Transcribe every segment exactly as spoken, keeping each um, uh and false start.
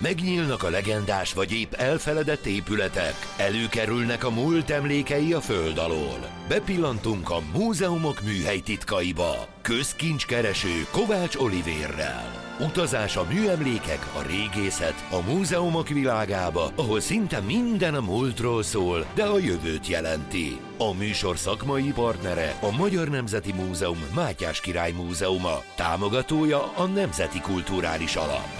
Megnyílnak a legendás vagy épp elfeledett épületek, előkerülnek a múlt emlékei a föld alól. Bepillantunk a múzeumok műhely titkaiba. Közkincskereső Kovács Olivérrel. Utazás a műemlékek, a régészet, a múzeumok világába, ahol szinte minden a múltról szól, de a jövőt jelenti. A műsor szakmai partnere a Magyar Nemzeti Múzeum Mátyás Király Múzeuma, támogatója a Nemzeti Kulturális Alap.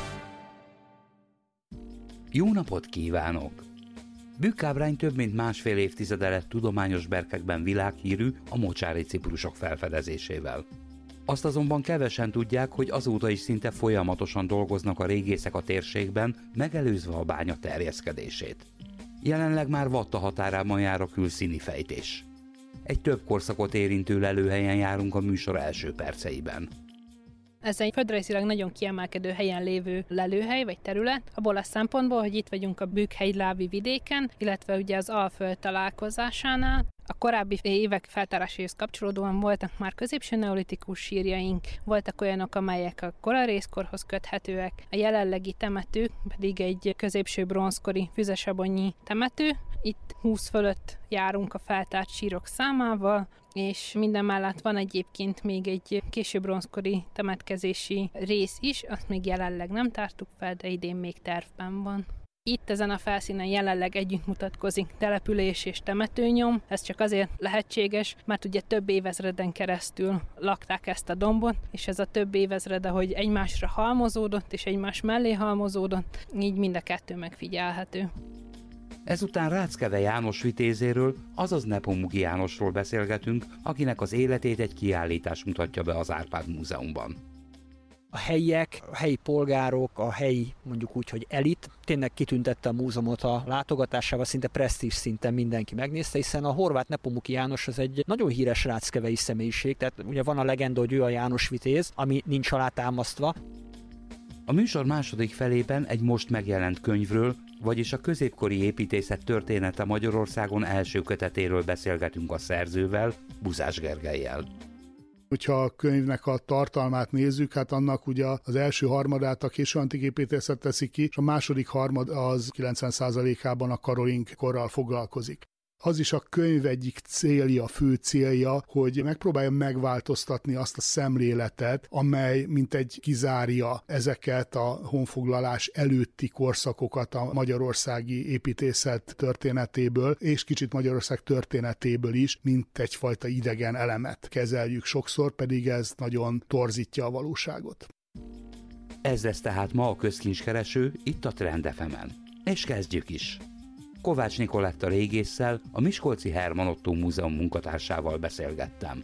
Jó napot kívánok! Bükkábrány több mint másfél évtizede lett tudományos berkekben világhírű a mocsári ciprusok felfedezésével. Azt azonban kevesen tudják, hogy azóta is szinte folyamatosan dolgoznak a régészek a térségben, megelőzve a bánya terjeszkedését. Jelenleg már Vatta határában jár a külszíni fejtés. Egy több korszakot érintő lelőhelyen járunk a műsor első perceiben. Ez egy földrajzilag nagyon kiemelkedő helyen lévő lelőhely vagy terület, abból a szempontból, hogy itt vagyunk a Bükk-hegylávi vidéken, illetve ugye az Alföld találkozásánál. A korábbi évek feltárásához kapcsolódóan voltak már középső neolitikus sírjaink, voltak olyanok, amelyek a korarészkorhoz köthetőek, a jelenlegi temető pedig egy középső bronzkori füzesabonyi temető. Itt húsz fölött járunk a feltárt sírok számával, és minden mellett van egyébként még egy késő bronzkori temetkezési rész is, azt még jelenleg nem tártuk fel, de idén még tervben van. Itt ezen a felszínen jelenleg együtt mutatkozik település és temetőnyom. Ez csak azért lehetséges, mert ugye több évezreden keresztül lakták ezt a dombot, és ez a több évezred, ahogy egymásra halmozódott és egymás mellé halmozódott, így mind a kettő megfigyelhető. Ezután Ráckeve János vitézéről, azaz Nepomuki Jánosról beszélgetünk, akinek az életét egy kiállítás mutatja be az Árpád Múzeumban. A helyiek, a helyi polgárok, a helyi mondjuk úgy, hogy elit tényleg kitüntette a múzeumot a látogatásával, szinte presztízs szinten mindenki megnézte, hiszen a horvát Nepomuki János az egy nagyon híres ráckevei személyiség, tehát ugye van a legenda, hogy ő a János vitéz, ami nincs alátámasztva. A műsor második felében egy most megjelent könyvről, vagyis a középkori építészet története Magyarországon első kötetéről beszélgetünk a szerzővel, Buzás Gergellyel. Hogyha a könyvnek a tartalmát nézzük, hát annak ugye az első harmadát a késő antik építészet teszi ki, és a második harmad az kilencven százalékában a karolink korral foglalkozik. Az is a könyv egyik célja, fő célja, hogy megpróbálja megváltoztatni azt a szemléletet, amely mintegy kizárja ezeket a honfoglalás előtti korszakokat a magyarországi építészet történetéből, és kicsit Magyarország történetéből is, mint egyfajta idegen elemet kezeljük sokszor, pedig ez nagyon torzítja a valóságot. Ez lesz tehát ma a közkincskereső itt a Trend ef emen. És kezdjük is! Kovács Nikoletta régésszel, a Miskolci Herman Ottó Múzeum munkatársával beszélgettem.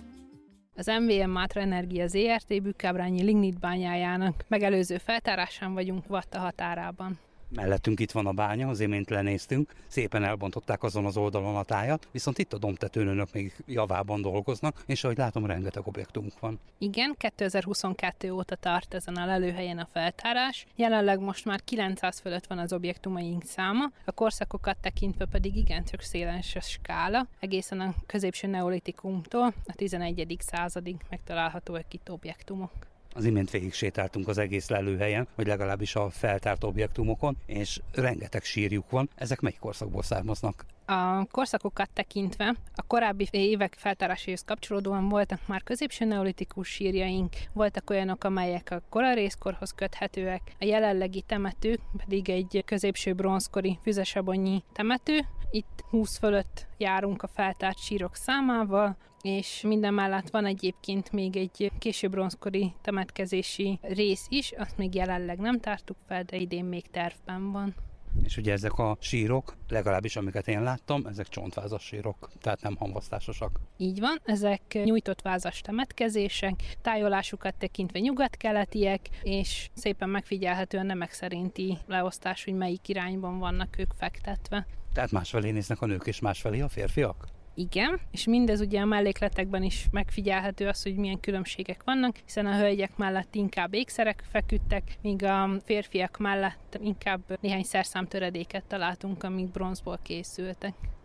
Az em vé em Mátra Energia zé er té bükkábrányi lignit bányájának megelőző feltárásán vagyunk Vatta határában. Mellettünk itt van a bánya, az imént lenéztünk, szépen elbontották azon az oldalon a tájat, viszont itt a dombtetőn önök még javában dolgoznak, és ahogy látom, rengeteg objektumunk van. Igen, kétezer-huszonkettő óta tart ezen a lelőhelyen a feltárás, jelenleg most már kilencszáz fölött van az objektumaink száma, a korszakokat tekintve pedig igencsak széles a skála, egészen a középső neolitikumtól a tizenegyedik századig megtalálhatóak itt objektumok. Az imént végig sétáltunk az egész lelőhelyen, vagy legalábbis a feltárt objektumokon, és rengeteg sírjuk van. Ezek melyik korszakból származnak? A korszakokat tekintve a korábbi évek feltárásához kapcsolódóan voltak már középső neolitikus sírjaink, voltak olyanok, amelyek a korarészkorhoz köthetőek, a jelenlegi temető pedig egy középső bronzkori füzesabonyi temető. Itt húsz fölött járunk a feltárt sírok számával, és minden mellett van egyébként még egy késő bronzkori temetkezési rész is, azt még jelenleg nem tártuk fel, de idén még tervben van. És ugye ezek a sírok, legalábbis amiket én láttam, ezek csontvázas sírok, tehát nem hamvasztásosak. Így van, ezek nyújtott vázas temetkezések, tájolásukat tekintve nyugat-keletiek, és szépen megfigyelhető a nemek szerinti leosztás, hogy melyik irányban vannak ők fektetve. Tehát másfelé néznek a nők és másfelé a férfiak? Igen, és mindez ugye a mellékletekben is megfigyelhető az, hogy milyen különbségek vannak, hiszen a hölgyek mellett inkább ékszerek feküdtek, míg a férfiak mellett inkább néhány szerszámtöredéket találtunk, amik bronzból készültek.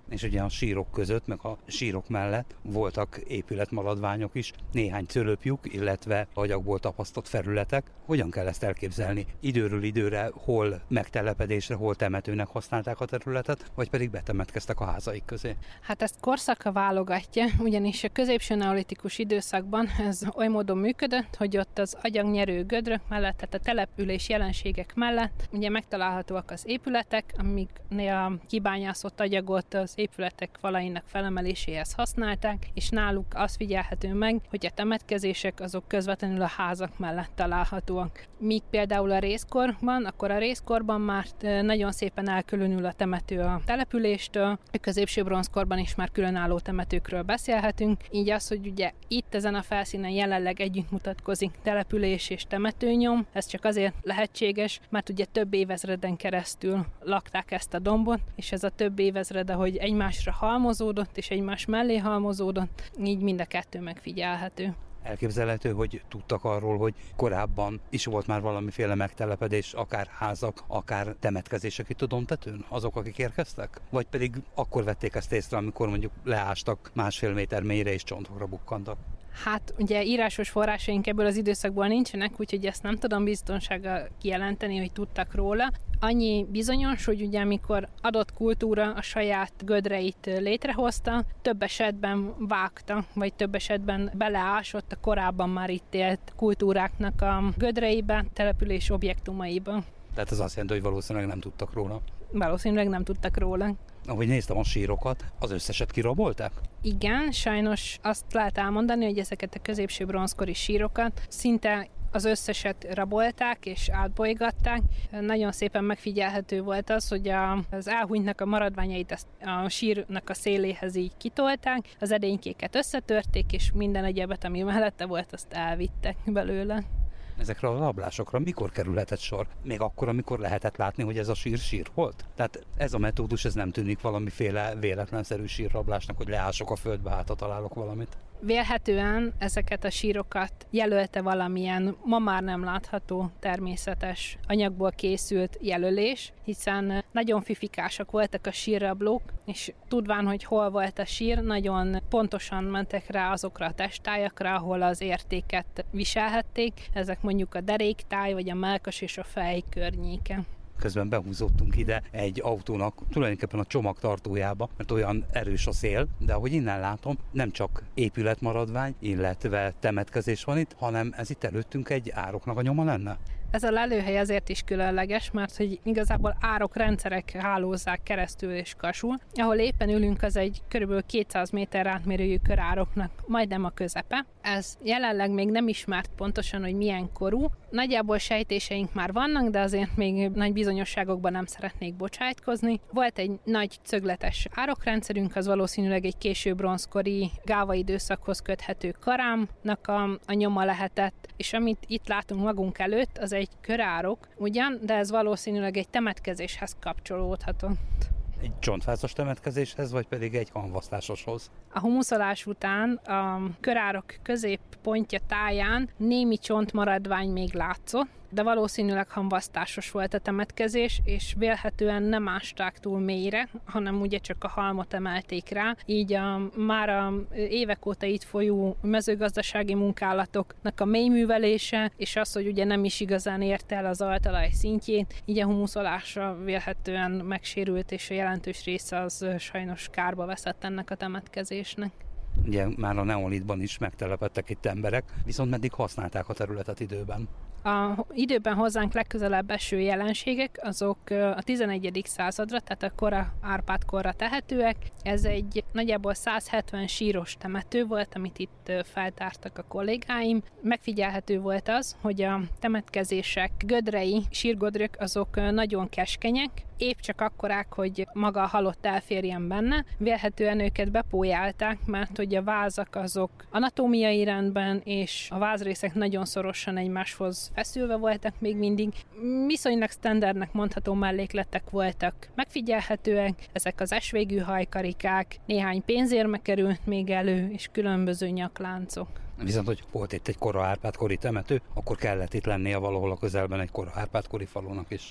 És ugye a sírok között, meg a sírok mellett voltak épületmaradványok is, néhány cölöpjük, illetve agyagból tapasztott felületek. Hogyan kell ezt elképzelni? Időről időre hol megtelepedésre, hol temetőnek használták a területet, vagy pedig betemetkeztek a házaik közé? Hát ezt korszaka válogatja, ugyanis a középső neolitikus időszakban ez oly módon működött, hogy ott az agyagnyerő gödrök mellett, tehát a település jelenségek mellett ugye megtalálhatóak az épületek, amiknél a kibányászott agyagot az épületek falainak felemeléséhez használták, és náluk az figyelhető meg, hogy a temetkezések azok közvetlenül a házak mellett találhatóak. Míg például a rézkorban, akkor a rézkorban már nagyon szépen elkülönül a temető a településtől, a középső bronzkorban is már különálló temetőkről beszélhetünk, így az, hogy ugye itt ezen a felszínen jelenleg együtt mutatkozik település és temetőnyom, ez csak azért lehetséges, mert ugye több évezreden keresztül lakták ezt a dombot, és ez a több évezred, ahogy egymásra halmozódott, és egymás mellé halmozódott, így mind a kettő megfigyelhető. Elképzelhető, hogy tudtak arról, hogy korábban is volt már valamiféle megtelepedés, akár házak, akár temetkezések itt a dombtetőn, azok, akik érkeztek? Vagy pedig akkor vették ezt észre, amikor mondjuk leástak másfél méter mélyre és csontokra bukkantak? Hát ugye írásos forrásaink ebből az időszakból nincsenek, úgyhogy ezt nem tudom biztonsággal kijelenteni, hogy tudtak róla. Annyi bizonyos, hogy ugye amikor adott kultúra a saját gödreit létrehozta, több esetben vágta, vagy több esetben beleásott a korábban már itt élt kultúráknak a gödreibe, település objektumaiba. Tehát ez azt jelenti, hogy valószínűleg nem tudtak róla. Valószínűleg nem tudtak róla. Ahogy néztem a sírokat, az összeset kirabolták? Igen, sajnos azt lehet elmondani, hogy ezeket a középső bronzkori sírokat szinte az összeset rabolták és átbolygatták. Nagyon szépen megfigyelhető volt az, hogy a, az elhunytnak a maradványait a sírnak a széléhez így kitolták, az edénykéket összetörték, és minden egyebet, ami mellette volt, azt elvittek belőle. Ezekre a rablásokra mikor kerülhetett sor? Még akkor, amikor lehetett látni, hogy ez a sír sír volt? Tehát ez a metódus, ez nem tűnik valamiféle véletlenszerű sírrablásnak, hogy leások a földbe, hát találok valamit? Vélhetően ezeket a sírokat jelölte valamilyen ma már nem látható természetes anyagból készült jelölés, hiszen nagyon fifikásak voltak a sírrablók, és tudván, hogy hol volt a sír, nagyon pontosan mentek rá azokra a testtájakra, ahol az értéket viselhették. Ezek mondjuk a deréktáj, vagy a mellkas és a fej környéke. Közben behúzottunk ide egy autónak tulajdonképpen a csomagtartójába, mert olyan erős a szél, de ahogy innen látom, nem csak épületmaradvány, illetve temetkezés van itt, hanem ez itt előttünk egy ároknak a nyoma lenne. Ez a lelőhely azért is különleges, mert hogy igazából árokrendszerek hálózzák keresztül és Kasul. Ahol éppen ülünk, az egy kb. kétszáz méter átmérőjű körároknak majdnem a közepe. Ez jelenleg még nem ismert pontosan, hogy milyen korú. Nagyjából sejtéseink már vannak, de azért még nagy bizonyosságokban nem szeretnék bocsájtkozni. Volt egy nagy szögletes árokrendszerünk, az valószínűleg egy késő bronzkori gáva időszakhoz köthető karámnak a, a nyoma lehetett, és amit itt látunk magunk előtt, az egy körárok ugyan, de ez valószínűleg egy temetkezéshez kapcsolódhatott. Egy csontfázas temetkezéshez, vagy pedig egy hamvasztásoshoz? A humuszolás után a körárok középpontja táján némi csontmaradvány még látszott, de valószínűleg hamvasztásos volt a temetkezés, és vélhetően nem ásták túl mélyre, hanem ugye csak a halmot emelték rá, így a, már a évek óta itt folyó mezőgazdasági munkálatoknak a mélyművelése, és az, hogy ugye nem is igazán érte el az altalaj szintjét, így a humuszolásra vélhetően megsérült, és a jelentős része az sajnos kárba veszett ennek a temetkezésnek. Ugye már a neolitban is megtelepedtek itt emberek, viszont meddig használták a területet időben? A időben hozzánk legközelebb eső jelenségek, azok a tizenegyedik századra, tehát a kora Árpád korra tehetőek. Ez egy nagyjából száz hetven síros temető volt, amit itt feltártak a kollégáim. Megfigyelhető volt az, hogy a temetkezések gödrei, sírgödrök azok nagyon keskenyek, épp csak akkorák, hogy maga a halott elférjen benne. Vélhetően őket bepójálták, mert hogy a vázak azok anatómiai rendben, és a vázrészek nagyon szorosan egymáshoz feszülve voltak még mindig. Viszonylag standardnek mondható mellékletek voltak megfigyelhetőek, ezek az esvégű hajkarikák, néhány pénzérme került még elő, és különböző nyakláncok. Viszont, hogy volt itt egy kora Árpád-kori temető, akkor kellett itt lennie valahol a közelben egy kora Árpád-kori falunak is.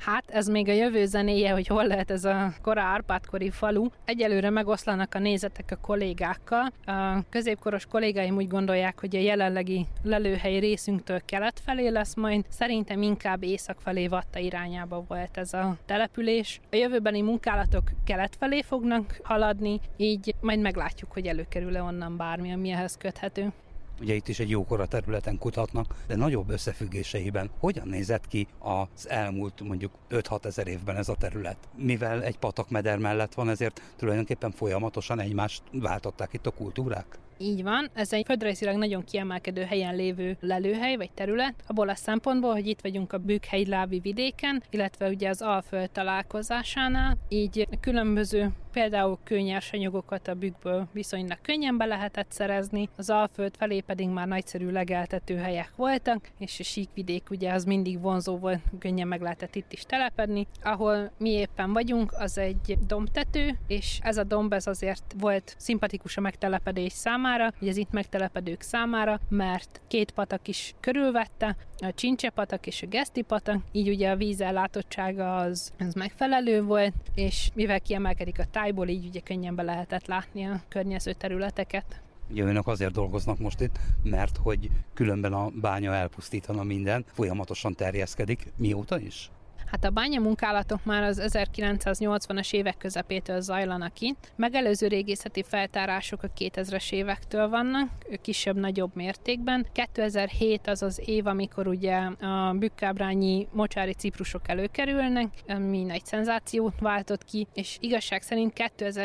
Hát ez még a jövő zenéje, hogy hol lehet ez a kora Árpád-kori falu. Egyelőre megoszlanak a nézetek a kollégákkal. A középkoros kollégáim úgy gondolják, hogy a jelenlegi lelőhely részünktől kelet felé lesz majd. Szerintem inkább észak felé, Vatta irányába volt ez a település. A jövőbeni munkálatok kelet felé fognak haladni, így majd meglátjuk, hogy előkerül-e onnan bármi, ami ehhez köthető. Ugye itt is egy jókora területen kutatnak, de nagyobb összefüggéseiben hogyan nézett ki az elmúlt mondjuk öt-hat ezer évben ez a terület? Mivel egy patakmeder mellett van, ezért tulajdonképpen folyamatosan egymást váltották itt a kultúrák? Így van, ez egy földrajzilag nagyon kiemelkedő helyen lévő lelőhely vagy terület, abból a szempontból, hogy itt vagyunk a Bükk-hegylávi vidéken, illetve ugye az Alföld találkozásánál, így különböző például kőnyersanyagokat a bükkből viszonylag könnyen be lehetett szerezni, az Alföld felé pedig már nagyszerű legeltető helyek voltak, és a síkvidék ugye az mindig vonzó volt, könnyen meg lehetett itt is telepedni. Ahol mi éppen vagyunk, az egy dombtető, és ez a domb ez azért volt szimpatikus a megtelepedés számára, ugye az itt megtelepedők számára, mert két patak is körülvette, a Csincsepatak és a Geszti-patak, így ugye a vízellátottsága az, az megfelelő volt, és mivel kiemelkedik a tájból, így ugye könnyen be lehetett látni a környező területeket. Ugye önök azért dolgoznak most itt, mert hogy különben a bánya elpusztítana mindent, folyamatosan terjeszkedik. Mióta is? Hát a bányamunkálatok már az ezerkilencszáznyolcvanas évek közepétől zajlanak itt. Megelőző régészeti feltárások a kétezres évektől vannak, kisebb-nagyobb mértékben. kétezer-hét az az év, amikor ugye a bükkábrányi mocsári ciprusok előkerülnek, ami nagy szenzációt váltott ki, és igazság szerint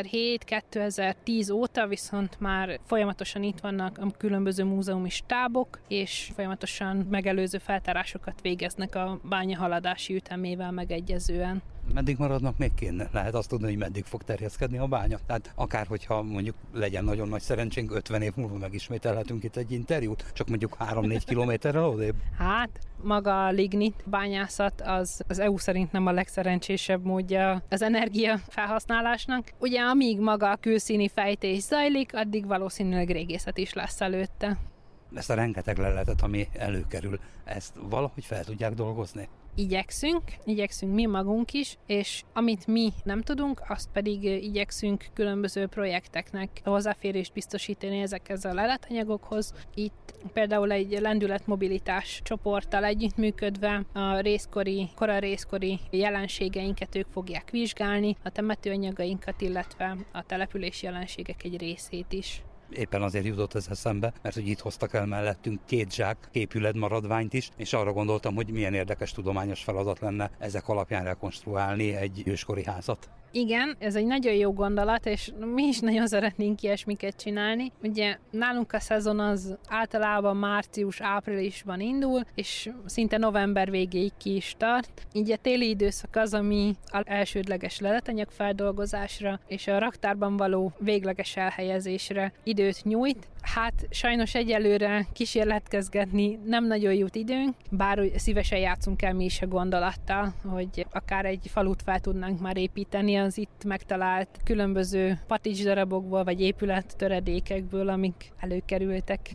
kétezer-hét-kétezer-tíz óta viszont már folyamatosan itt vannak a különböző múzeumi stábok, és folyamatosan megelőző feltárásokat végeznek a bányahaladási ütemével megegyezően. Meddig maradnak még kéne? Lehet azt tudni, hogy meddig fog terjeszkedni a bánya? Tehát akár, hogyha mondjuk legyen nagyon nagy szerencsénk, ötven év múlva megismételhetünk itt egy interjút, csak mondjuk három-négy kilométerrel odébb? Hát, maga a lignit bányászat az az é u szerint nem a legszerencsésebb módja az energia felhasználásnak. Ugye amíg maga a külszíni fejtés zajlik, addig valószínűleg régészet is lesz előtte. Ezt a rengeteg leletet, ami előkerül, ezt valahogy fel tudják dolgozni? Igyekszünk, igyekszünk mi magunk is, és amit mi nem tudunk, azt pedig igyekszünk különböző projekteknek hozzáférést biztosítani ezekhez a leletanyagokhoz. Itt például egy lendületmobilitás csoporttal együttműködve a részkori, kora részkori jelenségeinket ők fogják vizsgálni, a temetőanyagainkat, illetve a település jelenségek egy részét is. Éppen azért jutott ez eszembe, mert hogy itt hoztak el mellettünk két zsák képület maradványt is, és arra gondoltam, hogy milyen érdekes tudományos feladat lenne ezek alapján rekonstruálni egy őskori házat. Igen, ez egy nagyon jó gondolat, és mi is nagyon szeretnénk ilyesmiket csinálni. Ugye nálunk a szezon az általában március-áprilisban indul, és szinte november végéig ki is tart. Így a téli időszak az, ami az elsődleges leletanyag feldolgozásra és a raktárban való végleges elhelyezésre időt nyújt. Hát sajnos egyelőre kísérletkezgetni nem nagyon jut időnk, bár szívesen játszunk el mi is a gondolattal, hogy akár egy falut fel tudnánk már építeni az itt megtalált különböző paticsdarabokból vagy épülettöredékekből, amik előkerültek.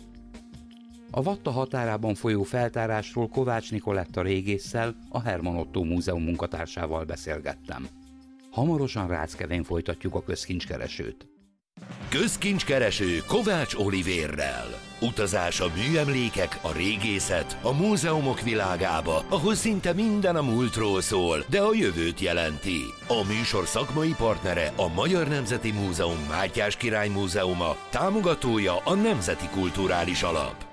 A Vatta határában folyó feltárásról Kovács Nikoletta régésszel, a Herman Ottó Múzeum munkatársával beszélgettem. Hamarosan Ráckevén folytatjuk a közkincskeresőt. Közkincskereső Kovács Olivérrel. Utazás a műemlékek, a régészet, a múzeumok világába, ahol szinte minden a múltról szól, de a jövőt jelenti. A műsor szakmai partnere a Magyar Nemzeti Múzeum Mátyás Király Múzeuma, támogatója a Nemzeti Kulturális Alap.